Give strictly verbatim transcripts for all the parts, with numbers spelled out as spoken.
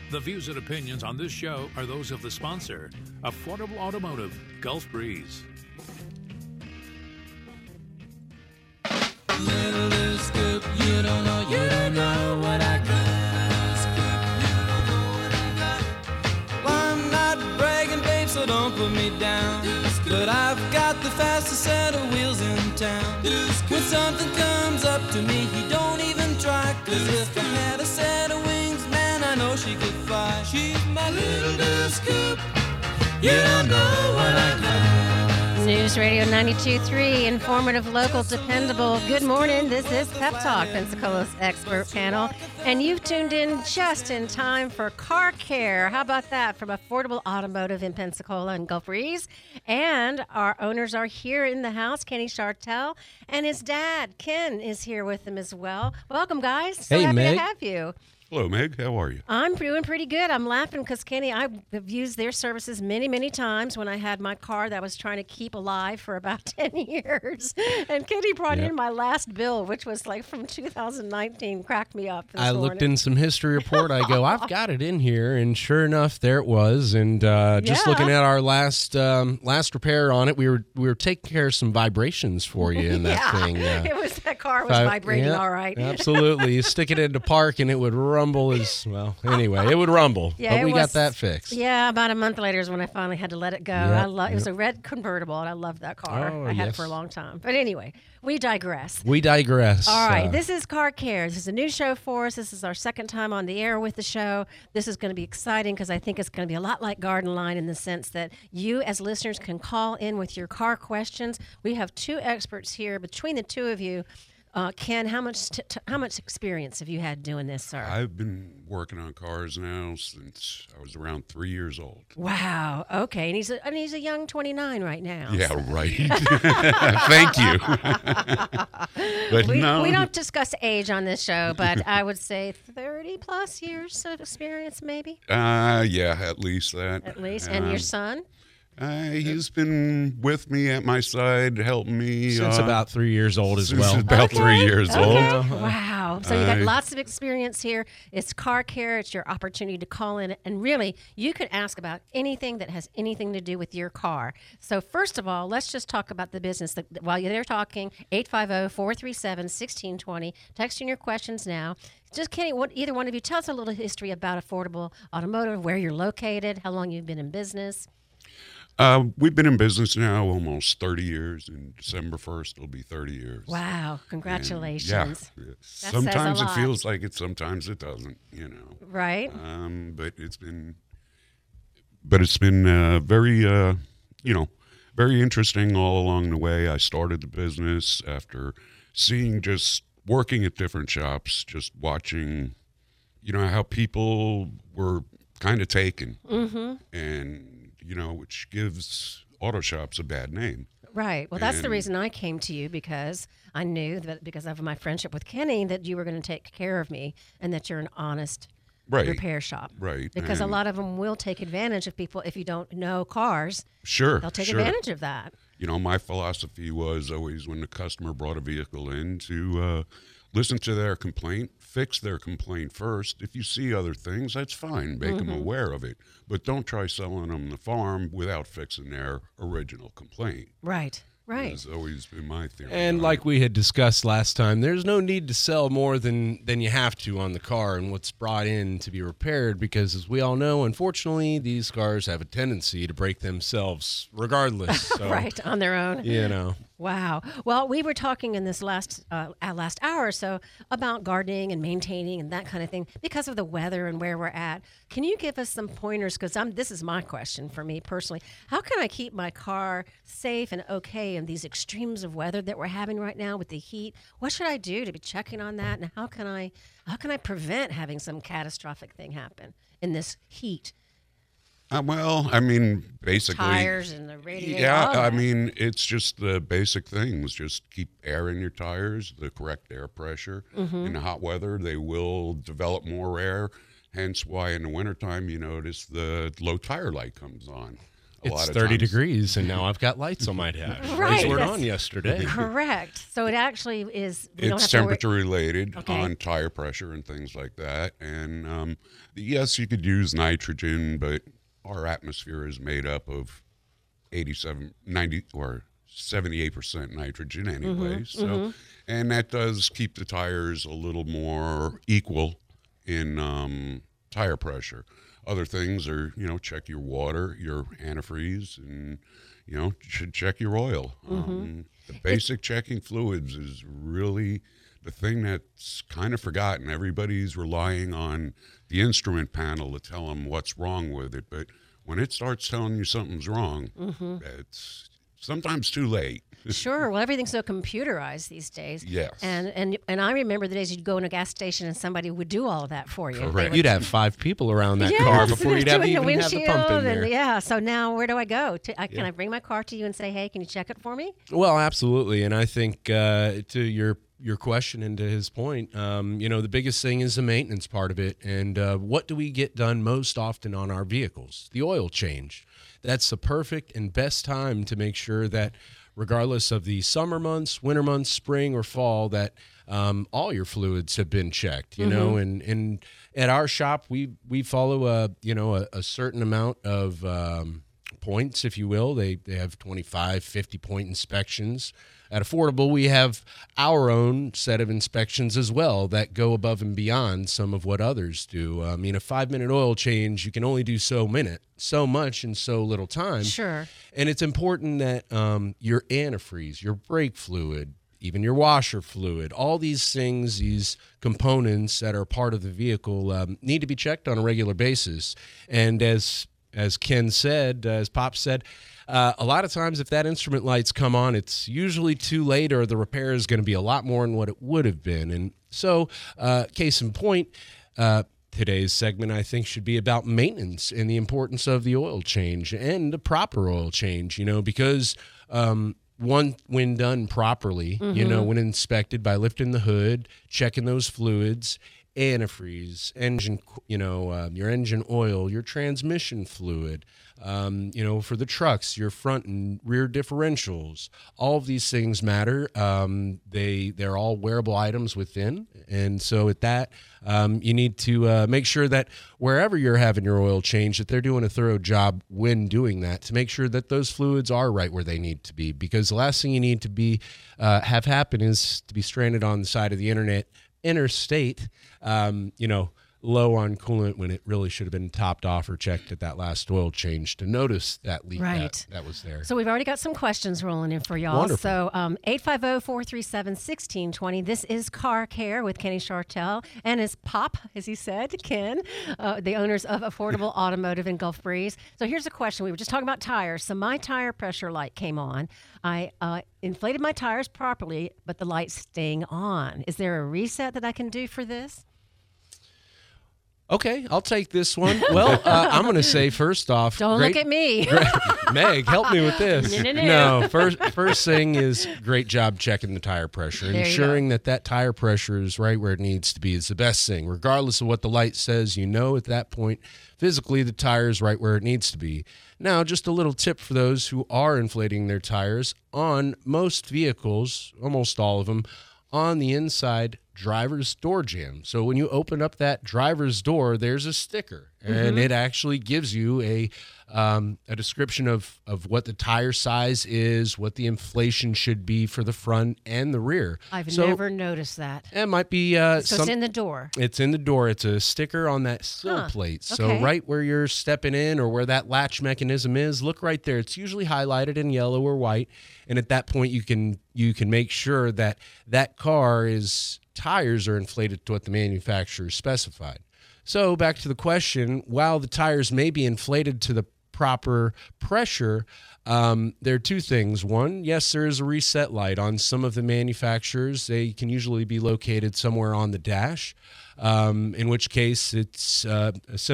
The views and opinions on this show are those of the sponsor, Affordable Automotive, Gulf Breeze. Little scoop, you don't know, you don't know what I got. Scoop, you don't know what I got. Well, I'm not bragging, babe, so don't put me down. But I've got the fastest set of wheels in town. When something comes up to me, he don't even try. Cause if I had a set of wings, man, I know she could fly. She's my little scoop, you don't know what I got. News Radio ninety-two point three, informative, local, dependable. Good morning. This is Pep Talk, Pensacola's expert panel. And you've tuned in just in time for Car Care. How about that? From Affordable Automotive in Pensacola and Gulf Breeze. And our owners are here in the house. Kenny Chartel and his dad, Ken, is here with them as well. Welcome, guys. So Hey, happy Meg. to have you. Hello, Meg. How are you? I'm doing pretty good. I'm laughing because, Kenny, I have used their services many, many times when I had my car that I was trying to keep alive for about ten years. And Kenny brought Yep. in my last bill, which was like from two thousand nineteen. Cracked me up this I morning. looked in some history report. I go, I've got it in here, and sure enough, there it was. And uh, just Yeah. looking at our last um, last repair on it, we were we were taking care of some vibrations for you in that yeah, thing. Uh, it was that car was vi- vibrating yeah, all right. Absolutely, you stick it into park, and it would rumble as well. Anyway, it would rumble, Yeah, but it we was- got that fixed. Yeah, about a month later is when I finally had to let it go. Yep, I lo- It was yep. a red convertible, and I loved that car. Oh, I had it yes. for a long time. But anyway, we digress. We digress. All right, Uh, this is Car Care. This is a new show for us. This is our second time on the air with the show. This is going to be exciting because I think it's going to be a lot like Garden Line in the sense that you as listeners can call in with your car questions. We have two experts here. Between the two of you, uh, Ken, how much t- t- how much experience have you had doing this, sir? I've been working on cars now since I was around three years old. Wow. Okay, and he's a, and he's a young twenty-nine right now. Yeah, right. Thank you. But We, no, we don't discuss age on this show, but I would say thirty plus years of experience, maybe, Uh, yeah, at least that. at least. And Um, your son? Uh, he's been with me at my side, helping me since uh, about three years old as since well. about three years Okay. old. Wow. So you got I- lots of experience here. It's Car Care. It's your opportunity to call in. And really, you can ask about anything that has anything to do with your car. So first of all, let's just talk about the business. That, while you're there talking, eight five zero, four three seven, one six two zero. Texting your questions now. Just, Kenny, what, either one of you, tell us a little history about Affordable Automotive, where you're located, how long you've been in business. Uh, we've been in business now almost thirty years. In December first, it'll be thirty years. Wow. And, Congratulations. yeah. says Sometimes a it lot. feels like it, sometimes it doesn't, you know. Right? Um, but it's been, but it's been uh, very, uh, you know, very interesting all along the way. I started the business after seeing just working at different shops, just watching, you know, how people were kind of taken, Mm-hmm. and you know, which gives auto shops a bad name. Right. Well, that's the And- reason I came to you because I knew that because of my friendship with Kenny that you were going to take care of me and that you're an honest Right. repair shop. Right. Because a and- lot of them will take advantage of people if you don't know cars. Sure. They'll take sure. advantage of that. You know, my philosophy was always when the customer brought a vehicle in to uh, listen to their complaint, fix their complaint first. If you see other things, that's fine. Make them aware of it. But don't try selling them the farm without fixing their original complaint. Right. Right. That's always been my theory. And on like it. we had discussed last time, there's no need to sell more than, than you have to on the car and what's brought in to be repaired because, as we all know, unfortunately, these cars have a tendency to break themselves regardless. So, Right. On their own. You know. Wow. Well, we were talking in this last uh, uh, last hour or so about gardening and maintaining and that kind of thing because of the weather and where we're at. Can you give us some pointers? Because I'm this is my question for me personally. How can I keep my car safe and okay in these extremes of weather that we're having right now with the heat? What should I do to be checking on that? And how can I how can I prevent having some catastrophic thing happen in this heat? Uh, well, I mean, basically. Tires and the radiator. Yeah, all I that. mean, it's just the basic things. Just keep air in your tires, the correct air pressure. Mm-hmm. In the hot weather, they will develop more air, hence why in the wintertime you notice the low tire light comes on. a It's lot of thirty times. degrees, and now I've got lights on my dash. Right, Those weren't that's- on yesterday. Correct. So it actually is. We don't It's have to worry- temperature related Okay. on tire pressure and things like that. And um, yes, you could use nitrogen, but our atmosphere is made up of eighty-seven, ninety, or seventy-eight percent nitrogen anyway. So, and that does keep the tires a little more equal in um, tire pressure. Other things are, you know, check your water, your antifreeze, and, you know, should check your oil. Um, the basic checking fluids is really the thing that's kind of forgotten. Everybody's relying on the instrument panel to tell them what's wrong with it. But when it starts telling you something's wrong, it's sometimes too late. Sure. Well, everything's so computerized these days. Yes. And and and I remember the days you'd go in a gas station and somebody would do all of that for you. They Correct. would- You'd have five people around that Yes, car and before they're you'd have doing even the have the windshield pump in there. and yeah. So now where do I go? To, I, can Yeah. I bring my car to you and say, hey, can you check it for me? Well, absolutely, and I think uh, to your your question and to his point, um, you know, the biggest thing is the maintenance part of it, and uh, what do we get done most often on our vehicles? The oil change. That's the perfect and best time to make sure that, regardless of the summer months, winter months, spring or fall, that um, all your fluids have been checked. You know, and and at our shop, we we follow a you know a, a certain amount of um, points, if you will. They they have twenty-five, fifty point inspections. At Affordable, we have our own set of inspections as well that go above and beyond some of what others do. I mean, a five-minute oil change, you can only do so minute, so much in so little time. Sure. And it's important that um, your antifreeze, your brake fluid, even your washer fluid, all these things, these components that are part of the vehicle um, need to be checked on a regular basis. And as as Ken said, uh, as Pop said, uh, a lot of times if that instrument light's come on, it's usually too late or the repair is going to be a lot more than what it would have been. And so, uh, case in point, uh, today's segment, I think, should be about maintenance and the importance of the oil change and the proper oil change, you know, because um, one, when done properly, you know, when inspected by lifting the hood, checking those fluids, antifreeze, engine, you know, uh, your engine oil, your transmission fluid, um, you know, for the trucks, your front and rear differentials, all of these things matter. Um, they, they're all wearable items within. And so at that, um, you need to uh, make sure that wherever you're having your oil change, that they're doing a thorough job when doing that to make sure that those fluids are right where they need to be. Because the last thing you need to be, uh, have happen is to be stranded on the side of the internet interstate, um, you know, low on coolant when it really should have been topped off or checked at that last oil change to notice that leak Right. that, that was there. So we've already got some questions rolling in for y'all. Wonderful. So um, eight five zero, four three seven, one six two zero. This is Car Care with Kenny Chartel and his Pop, as he said, Ken, uh, the owners of Affordable Automotive in Gulf Breeze. So here's a question. We were just talking about tires. So my tire pressure light came on. I uh, inflated my tires properly, but the light's staying on. Is there a reset that I can do for this? Okay, I'll take this one. Well, uh, I'm going to say first off, Don't great- look at me. Meg, help me with this. No, no, no. No, first first thing is great job checking the tire pressure. There you Ensuring that that tire pressure is right where it needs to be is the best thing. Regardless of what the light says, you know at that point, physically the tire is right where it needs to be. Now, just a little tip for those who are inflating their tires. On most vehicles, almost all of them, on the inside, driver's door jamb. So when you open up that driver's door, there's a sticker, and it actually gives you a um, a description of of what the tire size is, what the inflation should be for the front and the rear. I've So never noticed that. it might be uh, So some, it's in the door. it's in the door. It's a sticker on that sill Huh. plate. So Okay. right where you're stepping in or where that latch mechanism is, look right there. It's usually highlighted in yellow or white, and at that point you can you can make sure that that car is tires are inflated to what the manufacturer specified. So back to the question, while the tires may be inflated to the proper pressure, um, there are two things. One, yes, there is a reset light on some of the manufacturers. They can usually be located somewhere on the dash, um, in which case it's uh, a simple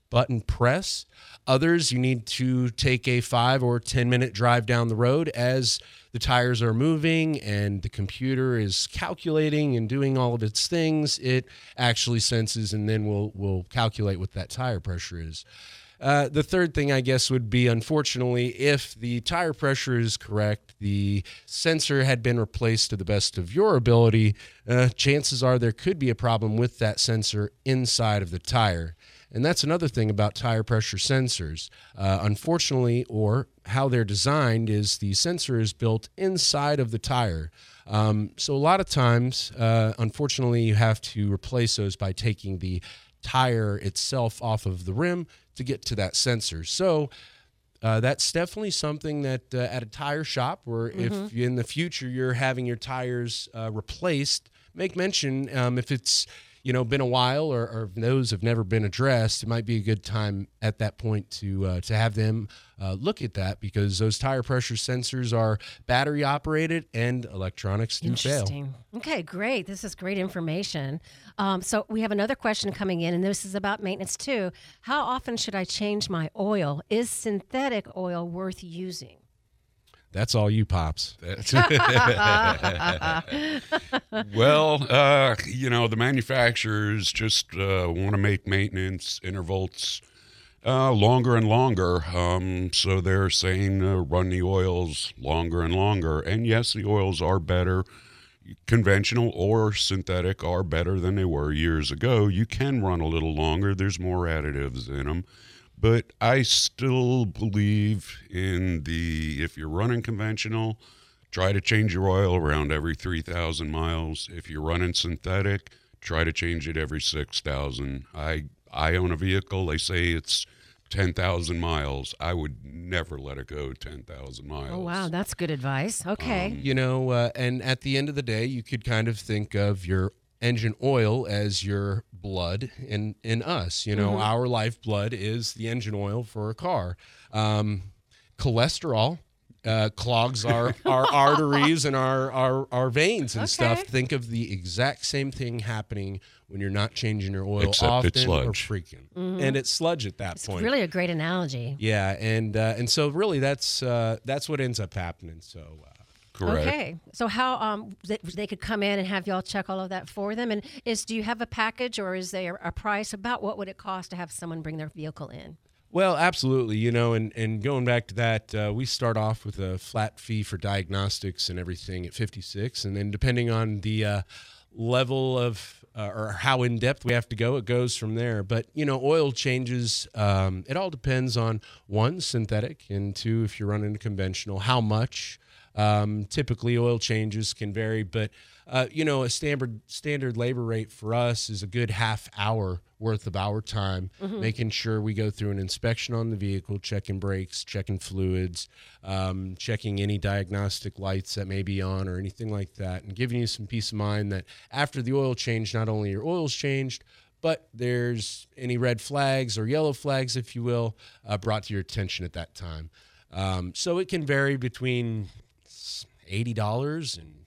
button press. Others, you need to take a five or ten minute drive down the road as the tires are moving and the computer is calculating and doing all of its things. It actually senses and then will will calculate what that tire pressure is. Uh, the third thing, I guess, would be, unfortunately, if the tire pressure is correct, the sensor had been replaced to the best of your ability, uh, chances are there could be a problem with that sensor inside of the tire. And that's another thing about tire pressure sensors. Uh, unfortunately, or how they're designed, is the sensor is built inside of the tire. Um, so a lot of times, uh, unfortunately, you have to replace those by taking the tire itself off of the rim to get to that sensor. So uh, that's definitely something that uh, at a tire shop, or mm-hmm. if in the future you're having your tires uh, replaced, make mention um, if it's you know been a while, or, or those have never been addressed, it might be a good time at that point to uh, to have them uh, look at that, because those tire pressure sensors are battery operated and electronics do fail. Interesting. Okay, great. This is great information. Um, so we have another question coming in, and this is about maintenance too. How often should I change my oil? Is synthetic oil worth using? That's all you, Pops. Well, uh, you know, the manufacturers just uh, want to make maintenance intervals uh, longer and longer. Um, so they're saying uh, run the oils longer and longer. And yes, the oils are better. Conventional or synthetic are better than they were years ago. You can run a little longer. There's more additives in them. But I still believe in the, if you're running conventional, try to change your oil around every three thousand miles. If you're running synthetic, try to change it every six thousand. I I own a vehicle. They say it's ten thousand miles. I would never let it go ten thousand miles. Oh, wow. That's good advice. Okay. Um, you know, uh, and at the end of the day, you could kind of think of your engine oil as your blood in, in us. You know, mm-hmm. our lifeblood is the engine oil for a car. Um, cholesterol uh, clogs our, our arteries and our, our, our veins and okay. stuff. Think of the exact same thing happening when you're not changing your oil Except often it's or sludge. frequent. Mm-hmm. And it's sludge at that It's point. really a great analogy. Yeah, and uh, and so really that's uh, that's what ends up happening. So uh, Correct. Okay. So how um they, they could come in and have y'all check all of that for them? And is do you have a package, or is there a price? About what would it cost to have someone bring their vehicle in? Well, absolutely. You know, and, and going back to that, uh, we start off with a flat fee for diagnostics and everything at fifty-six, and then depending on the uh, level of uh, or how in depth we have to go, it goes from there. But you know, oil changes. Um, it all depends on one, synthetic, and two, if you're running a conventional, how much. Um, typically, oil changes can vary, but uh, you know, a standard standard labor rate for us is a good half hour worth of our time, mm-hmm. making sure we go through an inspection on the vehicle, checking brakes, checking fluids, um, checking any diagnostic lights that may be on or anything like that, and giving you some peace of mind that after the oil change, not only your oil's changed, but there's any red flags or yellow flags, if you will, uh, brought to your attention at that time. Um, so it can vary between eighty dollars and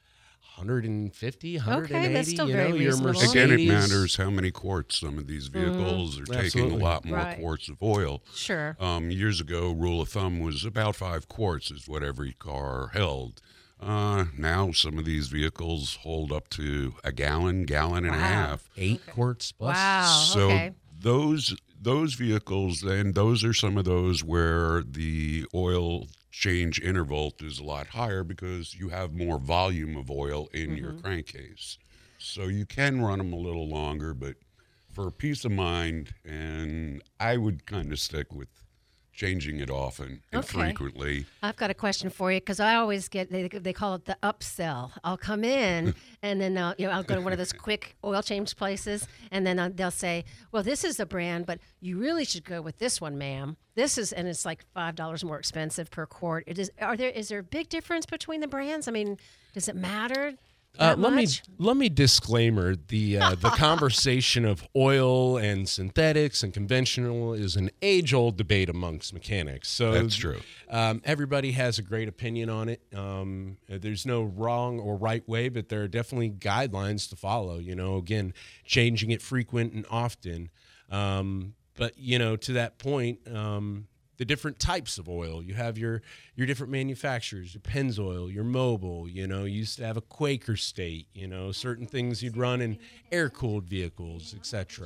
one hundred fifty dollars, one hundred eighty dollars. Okay, that's still you very know, your reasonable. Mercedes. Again, it matters how many quarts. Some of these vehicles Mm-hmm. are taking Absolutely. a lot more Right. quarts of oil. Sure. Um, years ago, rule of thumb was about five quarts is what every car held. Uh, now, some of these vehicles hold up to a gallon, gallon and Wow. a half. Eight quarts plus. Wow. So okay. those those vehicles, then those are some of those where the oil change interval is a lot higher because you have more volume of oil in Mm-hmm. your crankcase. So you can run them a little longer, but for peace of mind, and I would kind of stick with changing it often and Okay. frequently. I've got a question for you, because I always get they, they call it the upsell. I'll come in and then uh, you know I'll go to one of those quick oil change places, and then uh, they'll say, "Well, this is a brand, but you really should go with this one, ma'am. This is," and it's like five dollars more expensive per quart. It is. Are there is there a big difference between the brands? I mean, does it matter? Uh, that let me much? let me disclaimer the uh, the conversation of oil and synthetics and conventional is an age old debate amongst mechanics. So That's true. Um, everybody has a great opinion on it. Um, there's no wrong or right way, but there are definitely guidelines to follow. You know, again, changing it frequent and often. Um, but you know, to that point, um, the different types of oil. You have your your different manufacturers, your Pennzoil, your Mobil. You know, you used to have a Quaker State. You know, certain things you'd run in air-cooled vehicles, et cetera.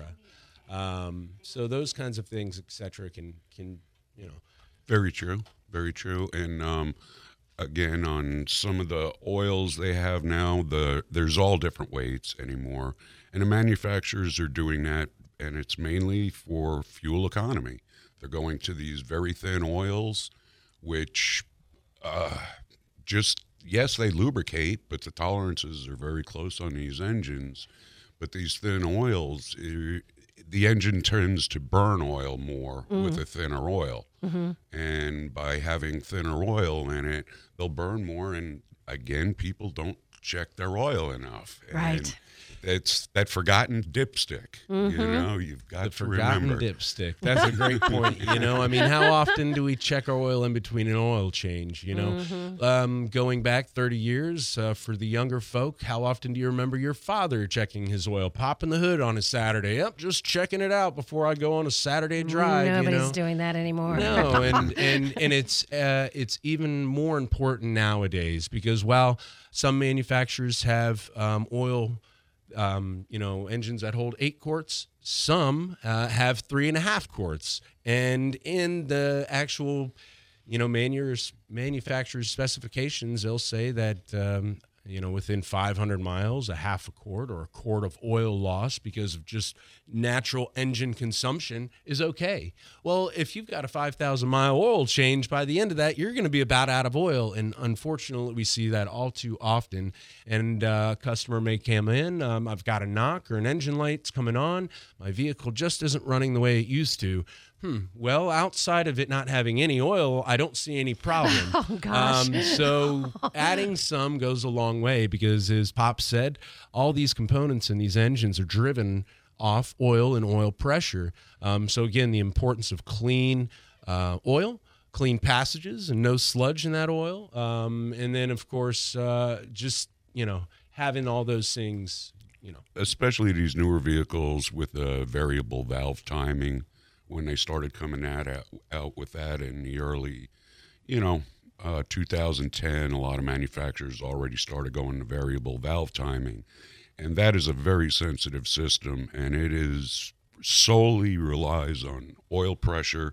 Um, so those kinds of things, et cetera, can can you know. Very true. Very true. And um, again, on some of the oils they have now, the there's all different weights anymore, and the manufacturers are doing that, and it's mainly for fuel economy. They're going to these very thin oils, which uh, just, yes, they lubricate, but the tolerances are very close on these engines. But these thin oils, eh, the engine tends to burn oil more mm. with a thinner oil. Mm-hmm. And by having thinner oil in it, they'll burn more. And again, people don't check their oil enough. Right. And it's that forgotten dipstick. Mm-hmm. You know, you've got The to forgotten remember. dipstick. That's a great point. You know, I mean, how often do we check our oil in between an oil change? You know, Mm-hmm. um, going back thirty years uh, for the younger folk, how often do you remember your father checking his oil, popping the hood on a Saturday? Yep, just checking it out before I go on a Saturday drive. Nobody's you know? doing that anymore. No, and and and it's uh, it's even more important nowadays because while some manufacturers have um, oil. Um, you know, engines that hold eight quarts. Some uh, have three and a half quarts. And in the actual, you know, manus- manufacturer's specifications, they'll say that, um, you know, within five hundred miles, a half a quart or a quart of oil loss because of just natural engine consumption is okay. Well, if you've got a five thousand mile oil change, by the end of that, you're going to be about out of oil. And unfortunately, we see that all too often. And uh, a customer may come in, um, I've got a knock or an engine light's coming on. My vehicle just isn't running the way it used to. Hmm. Well, outside of it not having any oil, I don't see any problem. Oh, gosh. Um, so adding some goes a long way because, as Pop said, all these components in these engines are driven off oil and oil pressure. Um, so again, the importance of clean uh, oil, clean passages, and no sludge in that oil. Um, and then, of course, uh, just, you know, having all those things, you know. Especially these newer vehicles with a variable valve timing. When they started coming out, out with that in the early, you know, uh, two thousand ten, a lot of manufacturers already started going to variable valve timing. And that is a very sensitive system, and it is solely relies on oil pressure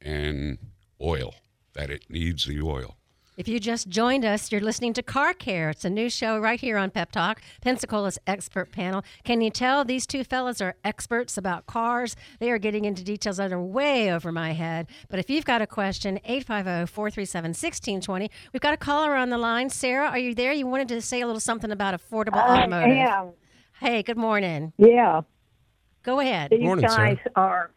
and oil, that it needs the oil. If you just joined us, you're listening to Car Care. It's a new show right here on Pep Talk, Pensacola's expert panel. Can you tell these two fellas are experts about cars? They are getting into details that are way over my head. But if you've got a question, eight five zero, four three seven, one six two zero. We've got a caller on the line. Sarah, are you there? You wanted to say a little something about affordable automotive. I am. Hey, good morning. Yeah. Go ahead. These Morning, guys Sarah. are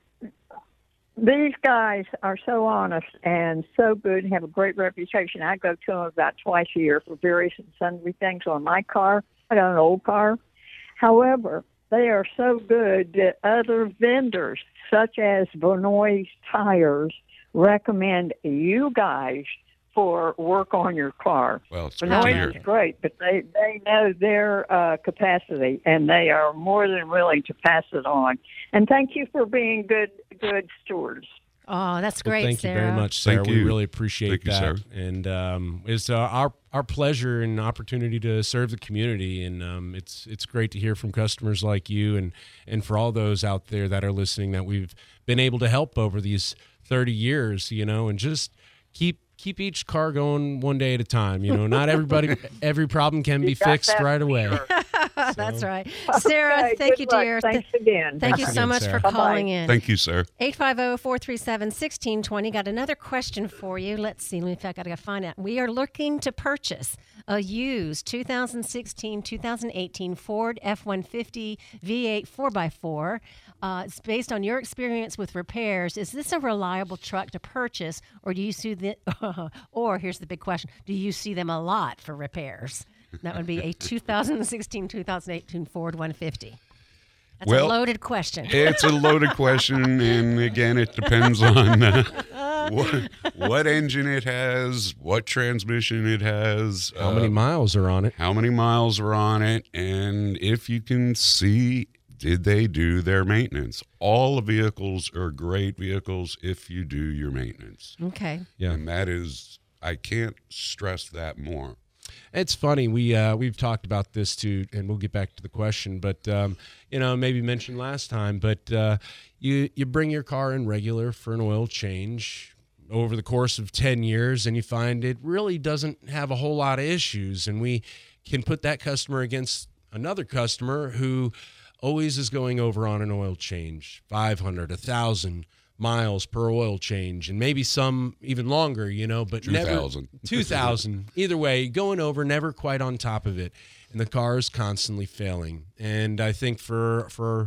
these guys are so honest and so good and have a great reputation. I go to them about twice a year for various and sundry things on my car. I got an old car. However, they are so good that other vendors, such as Verneuil Tires, recommend you guys for work on your car. Well, it's good to hear. Verneuil is great, but they, they know their uh, capacity, and they are more than willing to pass it on. And thank you for being good good stewards. Oh, that's Well, great, thank Sarah. you very much, Sarah. Thank We you. really appreciate Thank you, that. Sarah. And um, it's uh, our our pleasure and opportunity to serve the community. And um, it's it's great to hear from customers like you and, and for all those out there that are listening that we've been able to help over these thirty years, you know, and just keep keep each car going one day at a time. You know, not everybody, every problem can be got fixed that right for away. sure. That's right. Sarah, Okay, thank good you, luck. dear. Thanks Th- again. Thank you Thanks so again, much Sarah. for Bye-bye. calling in. Thank you, sir. eight five zero, four three seven, one six two zero. Got another question for you. Let's see. In fact, I got to find out. We are looking to purchase a used two thousand sixteen, two thousand eighteen Ford F one fifty V eight four by four. Uh, it's based on your experience with repairs. Is this a reliable truck to purchase, or do you see the? Or here's the big question: do you see them a lot for repairs? That would be a two thousand sixteen, two thousand eighteen Ford one fifty. That's Well, a loaded question. It's a loaded question, and again, it depends on uh, what, what engine it has, what transmission it has, How uh, many miles are on it? how many miles are on it, and if you can see did they do their maintenance? All the vehicles are great vehicles if you do your maintenance. Okay. Yeah. And that is, I can't stress that more. It's funny. We uh, we've talked about this too, and we'll get back to the question. But um, you know, maybe mentioned last time. But uh, you you bring your car in regular for an oil change over the course of ten years, and you find it really doesn't have a whole lot of issues, and we can put that customer against another customer who always is going over on an oil change, five hundred, one thousand miles per oil change, and maybe some even longer, you know, but two never thousand. two thousand. Either way, going over, never quite on top of it, and the car is constantly failing. And I think for for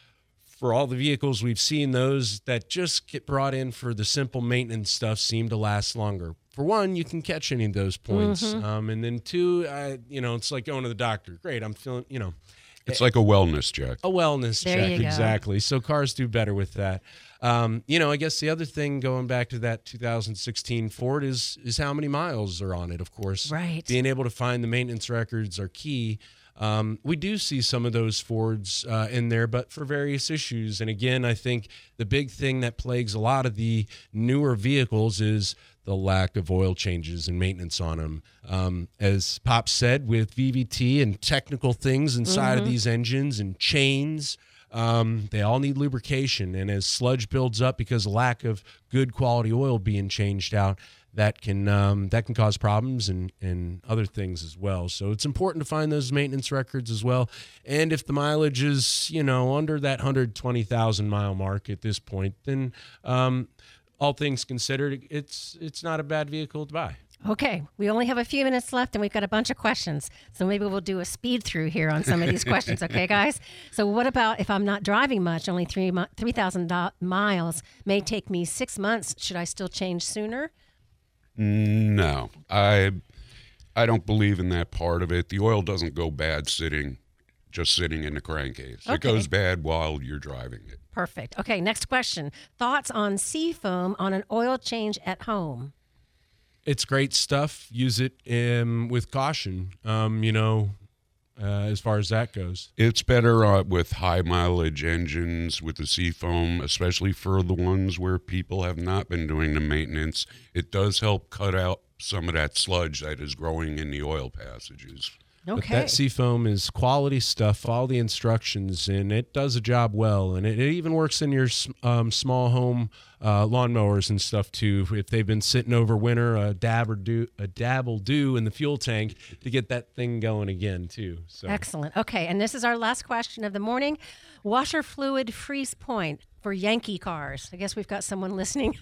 for all the vehicles we've seen, those that just get brought in for the simple maintenance stuff seem to last longer. For one, you can catch any of those points, Mm-hmm. um, and then two, uh, you know, it's like going to the doctor. Great, I'm feeling, you know. It's like a wellness check. A wellness There check, you go. exactly. So cars do better with that. Um, you know, I guess the other thing going back to that two thousand sixteen Ford is is how many miles are on it, of course. Right. Being able to find the maintenance records are key. Um, we do see some of those Fords uh, in there, but for various issues. And again, I think the big thing that plagues a lot of the newer vehicles is the lack of oil changes and maintenance on them. Um, as Pop said, with V V T and technical things inside of these engines and chains, um, they all need lubrication. And as sludge builds up because of lack of good quality oil being changed out, that can um, that can cause problems and, and other things as well. So it's important to find those maintenance records as well. And if the mileage is, you know, under that one hundred twenty thousand mile mark at this point, then um, all things considered, it's it's not a bad vehicle to buy. Okay, we only have a few minutes left, and we've got a bunch of questions. So maybe we'll do a speed through here on some of these questions. Okay, guys. So what about if I'm not driving much, only three mi- three thousand do- miles, may take me six months? Should I still change sooner? No, I I don't believe in that part of it. The oil doesn't go bad sitting, just sitting in the crankcase. Okay. It goes bad while you're driving it. Perfect. Okay, next question. Thoughts on Seafoam on an oil change at home? It's great stuff. Use it um, with caution, um, you know, uh, as far as that goes. It's better uh, with high mileage engines with the Seafoam, especially for the ones where people have not been doing the maintenance. It does help cut out some of that sludge that is growing in the oil passages. But Okay. that Seafoam is quality stuff, all the instructions, and it does a job well. And it, it even works in your s- um, small home uh, lawnmowers and stuff, too. If they've been sitting over winter, a dab, or do, a dab will do in the fuel tank to get that thing going again, too. So. Excellent. Okay, and this is our last question of the morning. Washer fluid freeze point for Yankee cars. I guess we've got someone listening.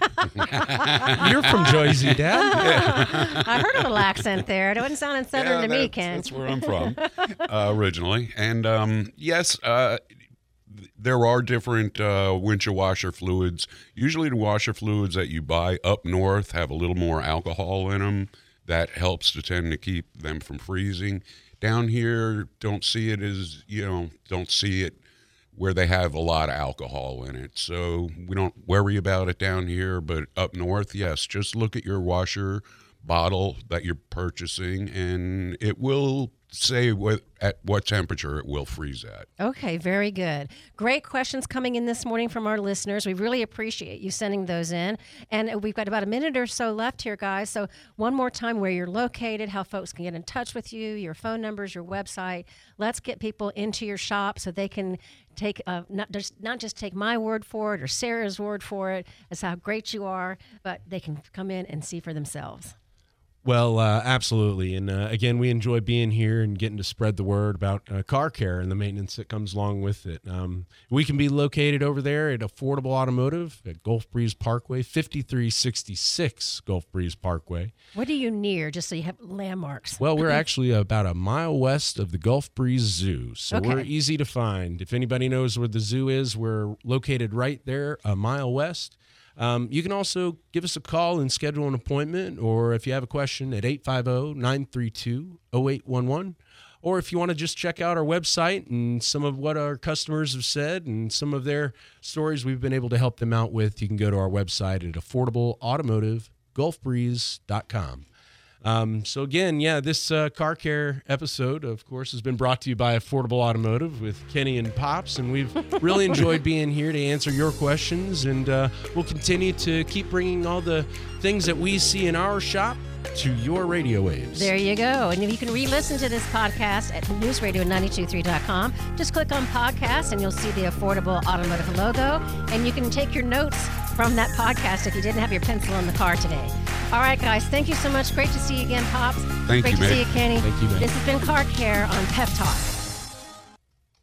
You're from Jersey, Dad? I heard a little accent there. It wasn't sounding southern to me, that's, Ken. that's where I'm from uh, originally. And um, yes, uh, th- there are different uh, windshield washer fluids. Usually the washer fluids that you buy up north have a little more alcohol in them. That helps to tend to keep them from freezing. Down here, don't see it as, you know, don't see it where they have a lot of alcohol in it. So we don't worry about it down here, but up north, yes, just look at your washer bottle that you're purchasing and it will say what, at what temperature it will freeze at. Okay, very good. Great questions coming in this morning from our listeners. We really appreciate you sending those in. And we've got about a minute or so left here, guys. So one more time, where you're located, how folks can get in touch with you, your phone numbers, your website. Let's get people into your shop so they can take uh, not just not just take my word for it or Sarah's word for it as how great you are, but they can come in and see for themselves. Well, uh, absolutely. And uh, again, we enjoy being here and getting to spread the word about uh, car care and the maintenance that comes along with it. Um, we can be located over there at Affordable Automotive at Gulf Breeze Parkway, fifty-three sixty-six Gulf Breeze Parkway. What are you near, just so you have landmarks? Well, we're actually about a mile west of the Gulf Breeze Zoo, so Okay. we're easy to find. If anybody knows where the zoo is, we're located right there, a mile west. Um, you can also give us a call and schedule an appointment, or if you have a question, at eight five zero, nine three two, zero eight one one. Or if you want to just check out our website and some of what our customers have said and some of their stories we've been able to help them out with, you can go to our website at affordable automotive gulf breeze dot com. Um, so again, yeah, this uh, car care episode, of course, has been brought to you by Affordable Automotive with Kenny and Pops, and we've really enjoyed being here to answer your questions, and uh, we'll continue to keep bringing all the things that we see in our shop to your radio waves. There you go. And you can re-listen to this podcast at news radio nine two three dot com. Just click on podcast and you'll see the Affordable Automotive logo. And you can take your notes from that podcast if you didn't have your pencil in the car today. All right, guys. Thank you so much. Great to see you again, Pops. Thank Great you, to see Meg. you, Kenny. Thank you, Meg. This has been Car Care on Pep Talk.